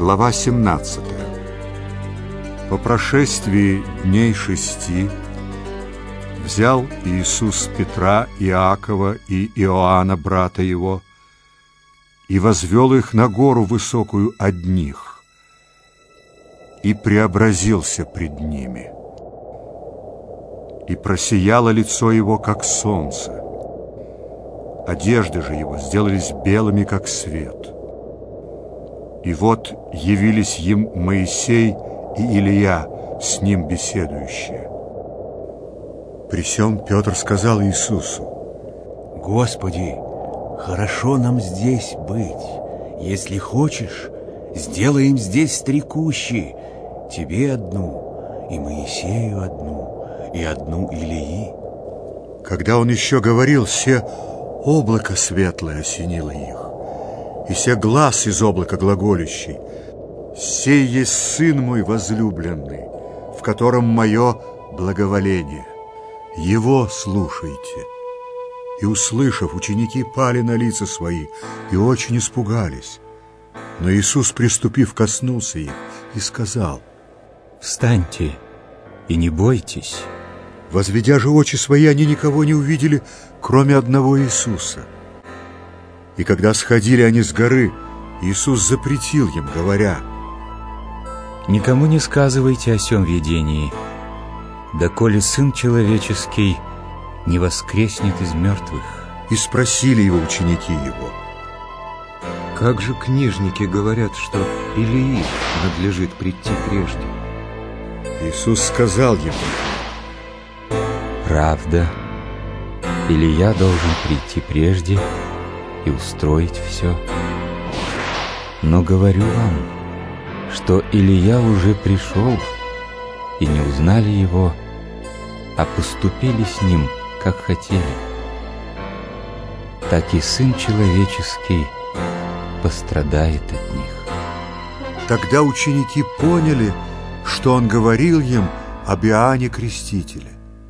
Глава 17. По прошествии дней 6 взял Иисус Петра, Иакова и Иоанна, брата его, и возвел их на гору высокую одних, и преобразился пред ними. И просияло лицо его, как солнце, одежды же его сделались белыми, как свет. И вот явились им Моисей и Илия, с ним беседующие. При сем Петр сказал Иисусу: «Господи, хорошо нам здесь быть. Если хочешь, сделаем здесь 3 кущи, тебе одну, и Моисею одну, и одну Илии». Когда он еще говорил, се облако светлое осенило их, и се глас из облака глаголющий: «Сей есть Сын мой возлюбленный, в котором мое благоволение. Его слушайте». И, услышав, ученики пали на лица свои и очень испугались. Но Иисус, приступив, коснулся их и сказал: «Встаньте и не бойтесь». Возведя же очи свои, они никого не увидели, кроме одного Иисуса. И когда сходили они с горы, Иисус запретил им, говоря: «Никому не сказывайте о сем видении, доколе Сын Человеческий не воскреснет из мертвых». И спросили его ученики его: «Как же книжники говорят, что Илии надлежит прийти прежде?» Иисус сказал ему: «Правда, Илия должен прийти прежде и устроить все. Но говорю вам, что Илия уже пришел, и не узнали его, а поступили с ним, как хотели. Так и Сын Человеческий пострадает от них». Тогда ученики поняли, что он говорил им об Иоанне Крестителе.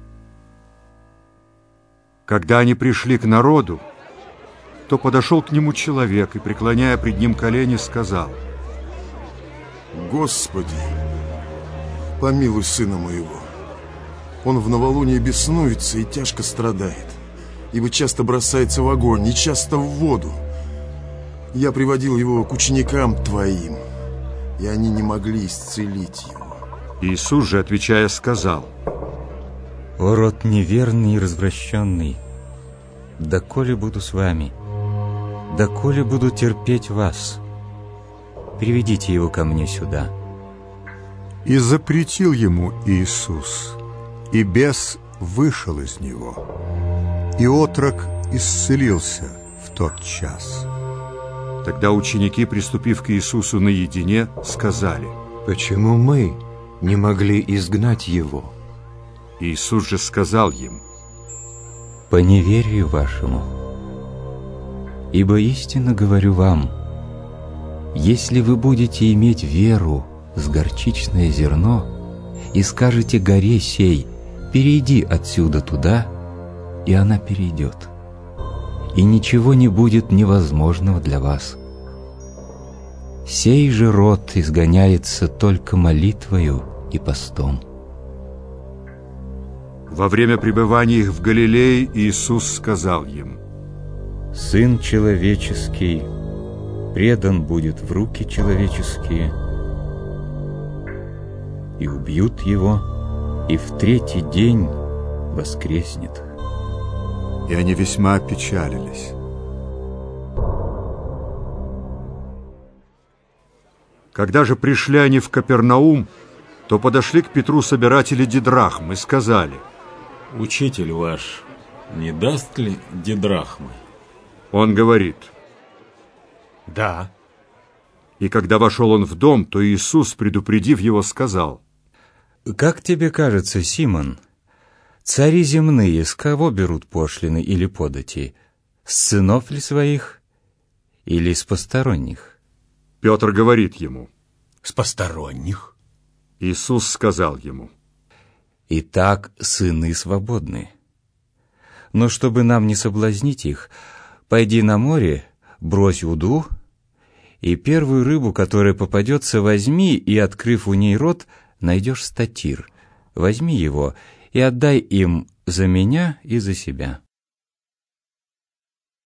Когда они пришли к народу, то подошел к нему человек и, преклоняя пред ним колени, сказал: «Господи, помилуй сына моего. Он в новолуние беснуется и тяжко страдает, ибо часто бросается в огонь и часто в воду. Я приводил его к ученикам твоим, и они не могли исцелить его». Иисус же, отвечая, сказал: «О род неверный и развращенный, доколе буду с вами, доколе буду терпеть вас? Приведите его ко мне сюда». И запретил ему Иисус, и бес вышел из него, и отрок исцелился в тот час. Тогда ученики, приступив к Иисусу наедине, сказали: «Почему мы не могли изгнать его?» Иисус же сказал им: «По неверию вашему. Ибо истинно говорю вам, если вы будете иметь веру с горчичное зерно и скажете горе сей: перейди отсюда туда, и она перейдет, и ничего не будет невозможного для вас. Сей же род изгоняется только молитвою и постом». Во время пребывания их в Галилее Иисус сказал им: «Сын Человеческий предан будет в руки человеческие, и убьют его, и в 3-й день воскреснет». И они весьма опечалились. Когда же пришли они в Капернаум, то подошли к Петру собиратели дидрахм и сказали: «Учитель ваш не даст ли дидрахмы?» Он говорит: «Да». И когда вошел он в дом, то Иисус, предупредив его, сказал: «Как тебе кажется, Симон, цари земные с кого берут пошлины или подати? С сынов ли своих или с посторонних?» Петр говорит ему: «С посторонних». Иисус сказал ему: «Итак, сыны свободны. Но чтобы нам не соблазнить их, пойди на море, брось уду и первую рыбу, которая попадется, возьми, и, открыв у ней рот, найдешь статир. Возьми его и отдай им за меня и за себя».